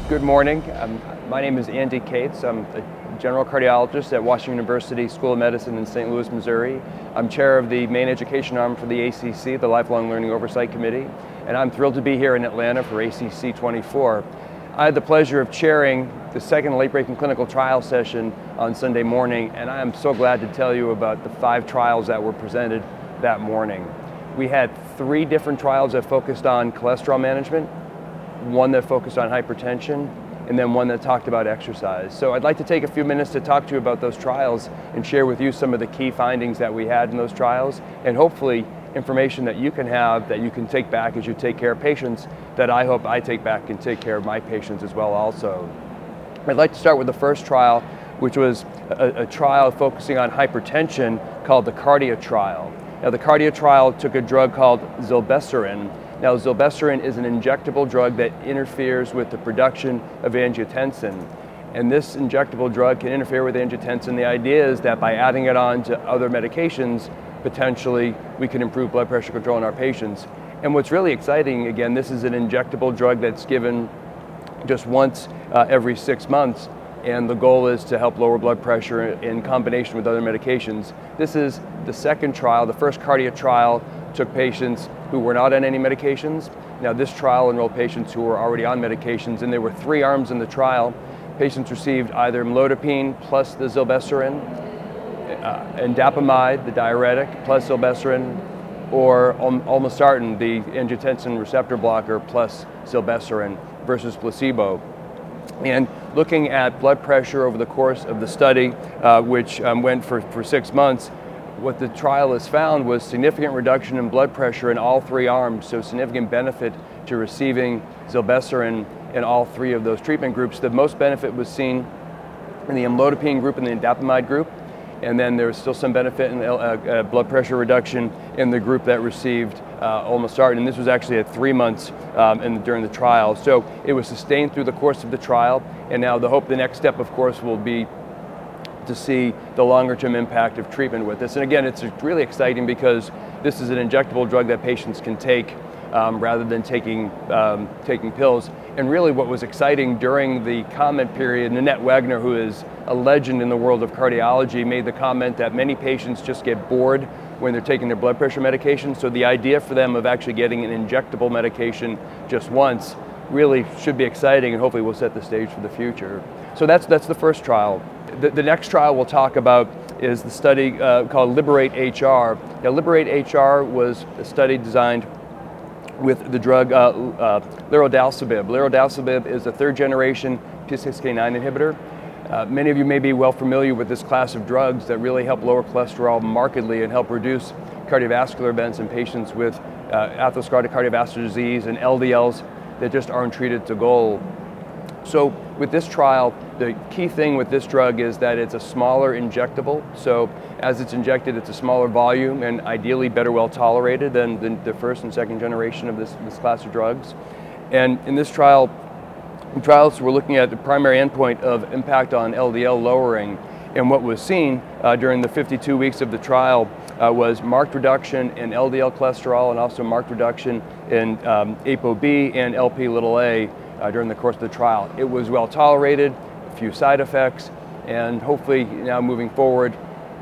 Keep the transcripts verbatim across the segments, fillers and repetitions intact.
Good morning. Um, my name is Andy Cates. I'm a general cardiologist at Washington University School of Medicine in Saint Louis, Missouri. I'm chair of the main education arm for the A C C, the Lifelong Learning Oversight Committee, and I'm thrilled to be here in Atlanta for A C C twenty-four. I had the pleasure of chairing the second late-breaking clinical trial session on Sunday morning, and I am so glad to tell you about the five trials that were presented that morning. We had three different trials that focused on cholesterol management, one that focused on hypertension, and then one that talked about exercise. So I'd like to take a few minutes to talk to you about those trials and share with you some of the key findings that we had in those trials, and hopefully information that you can have that you can take back as you take care of patients that I hope I take back and take care of my patients as well also. I'd like to start with the first trial, which was a, a trial focusing on hypertension called the CARDIA trial. Now the CARDIA trial took a drug called zilebesiran. Now zilebesiran is an injectable drug that interferes with the production of angiotensin. And this injectable drug can interfere with angiotensin. The idea is that by adding it on to other medications, potentially we can improve blood pressure control in our patients. And what's really exciting, again, this is an injectable drug that's given just once uh, every six months. And the goal is to help lower blood pressure in combination with other medications. This is the second trial. The first CARDIA trial took patients who were not on any medications. Now this trial enrolled patients who were already on medications, and there were three arms in the trial. Patients received either amlodipine plus the zilebesiran, uh, indapamide, the diuretic, plus zilebesiran, or olmesartan, the angiotensin receptor blocker, plus zilebesiran versus placebo. And looking at blood pressure over the course of the study, uh, which um, went for, for six months, what the trial has found was significant reduction in blood pressure in all three arms, so significant benefit to receiving zilebesiran in all three of those treatment groups. The most benefit was seen in the amlodipine group and the indapamide group, and then there was still some benefit in uh, uh, blood pressure reduction in the group that received uh, olmesartan, and this was actually at three months um, in, during the trial. So it was sustained through the course of the trial, and now the hope, the next step, of course, will be to see the longer-term impact of treatment with this. And again, it's really exciting because this is an injectable drug that patients can take um, rather than taking um, taking pills. And really what was exciting during the comment period, Nanette Wagner, who is a legend in the world of cardiology, made the comment that many patients just get bored when they're taking their blood pressure medication. So the idea for them of actually getting an injectable medication just once really should be exciting, and hopefully will set the stage for the future. So that's that's the first trial. The, the next trial we'll talk about is the study uh, called LIBERATE-H R. Now LIBERATE-H R was a study designed with the drug uh, uh, lirodalcibib. Lirodalcibib is a third generation P C S K nine inhibitor. Uh, many of you may be well familiar with this class of drugs that really help lower cholesterol markedly and help reduce cardiovascular events in patients with uh, atherosclerotic cardiovascular disease and L D Ls that just aren't treated to goal. So with this trial, the key thing with this drug is that it's a smaller injectable. So as it's injected, it's a smaller volume and ideally better well tolerated than, than the first and second generation of this, this class of drugs. And in this trial, in trials we're looking at the primary endpoint of impact on L D L lowering. And what was seen uh, during the fifty-two weeks of the trial uh, was marked reduction in L D L cholesterol and also marked reduction in um, ApoB and L P little a uh, during the course of the trial. It was well tolerated, a few side effects, and hopefully now moving forward,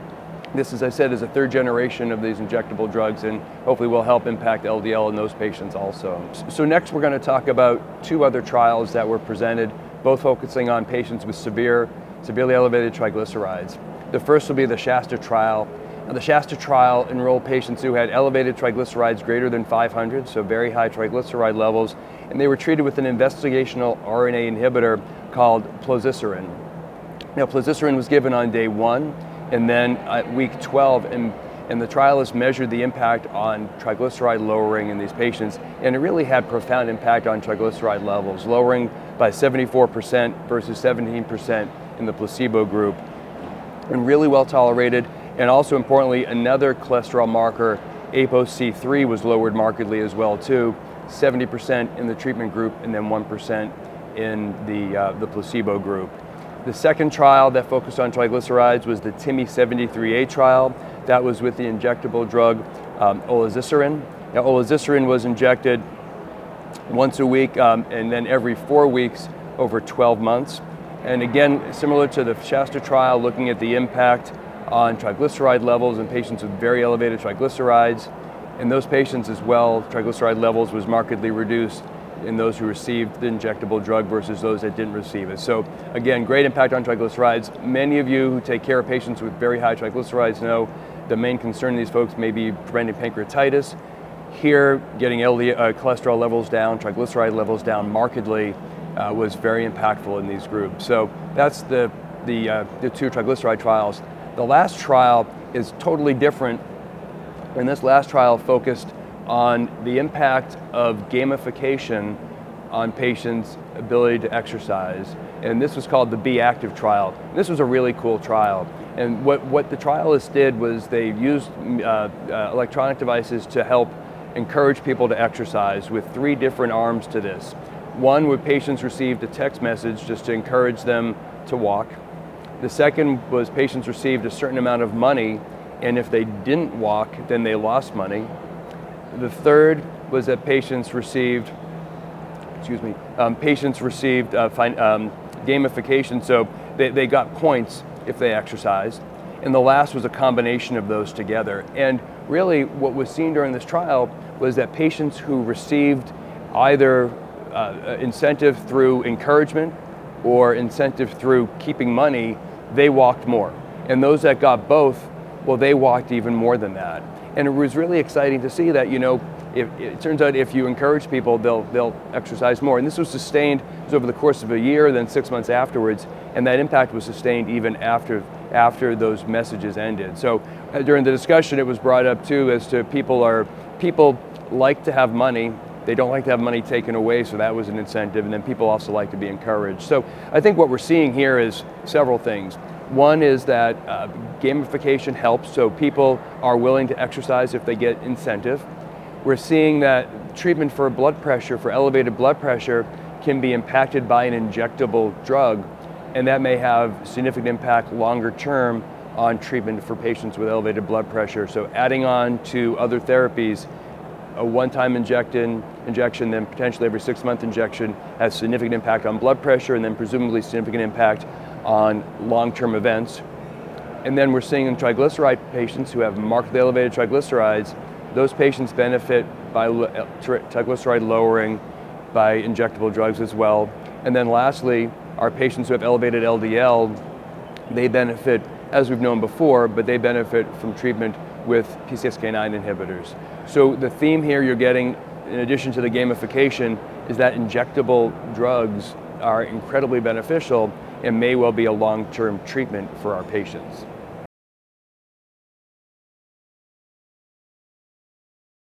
this, as I said, is a third generation of these injectable drugs, and hopefully will help impact L D L in those patients also. So next we're going to talk about two other trials that were presented, both focusing on patients with severe severely elevated triglycerides. The first will be the SHASTA trial. Now, the SHASTA trial enrolled patients who had elevated triglycerides greater than five hundred, so very high triglyceride levels, and they were treated with an investigational R N A inhibitor called plozasiran. Now, plozasiran was given on day one, and then at week twelve, and, and the trial has measured the impact on triglyceride lowering in these patients, and it really had profound impact on triglyceride levels, lowering by seventy-four percent versus seventeen percent in the placebo group, and really well tolerated. And also importantly, another cholesterol marker, A P O C three, was lowered markedly as well too, seventy percent in the treatment group and then one percent in the, uh, the placebo group. The second trial that focused on triglycerides was the TIMI seventy-three A trial. That was with the injectable drug um, olezasiran. Now, olezasiran was injected once a week um, and then every four weeks over twelve months. And again, similar to the Shasta trial, looking at the impact on triglyceride levels in patients with very elevated triglycerides. In those patients as well, triglyceride levels was markedly reduced in those who received the injectable drug versus those that didn't receive it. So again, great impact on triglycerides. Many of you who take care of patients with very high triglycerides know the main concern of these folks may be preventing pancreatitis. Here, getting L D L, uh, cholesterol levels down, triglyceride levels down markedly uh, was very impactful in these groups. So that's the, the, uh, the two triglyceride trials. The last trial is totally different, and this last trial focused on the impact of gamification on patients' ability to exercise. And this was called the Be Active trial. This was a really cool trial. And what, what the trialists did was they used uh, uh, electronic devices to help encourage people to exercise with three different arms to this. One, where patients received a text message just to encourage them to walk. The second was patients received a certain amount of money, and if they didn't walk, then they lost money. The third was that patients received, excuse me, um, patients received uh, fin um, gamification, so they, they got points if they exercised. And the last was a combination of those together. And really what was seen during this trial was that patients who received either uh, incentive through encouragement or incentive through keeping money, they walked more. And those that got both, well, they walked even more than that. And it was really exciting to see that, you know, if, it turns out if you encourage people, they'll, they'll exercise more. And this was sustained it was over the course of a year, then six months afterwards, and that impact was sustained even after, after those messages ended. So uh, during the discussion, it was brought up too as to people are, people like to have money, they don't like to have money taken away, so that was an incentive, and then people also like to be encouraged. So I think what we're seeing here is several things. One is that uh, gamification helps, so people are willing to exercise if they get incentive. We're seeing that treatment for blood pressure, for elevated blood pressure, can be impacted by an injectable drug, and that may have significant impact longer term on treatment for patients with elevated blood pressure. So adding on to other therapies, a one-time injection, injection, then potentially every six-month injection has significant impact on blood pressure, and then presumably significant impact on long-term events. And then we're seeing in triglyceride patients who have markedly elevated triglycerides, those patients benefit by triglyceride lowering, by injectable drugs as well. And then lastly, our patients who have elevated L D L, they benefit, as we've known before, but they benefit from treatment with P C S K nine inhibitors. So the theme here you're getting, in addition to the gamification, is that injectable drugs are incredibly beneficial and may well be a long-term treatment for our patients.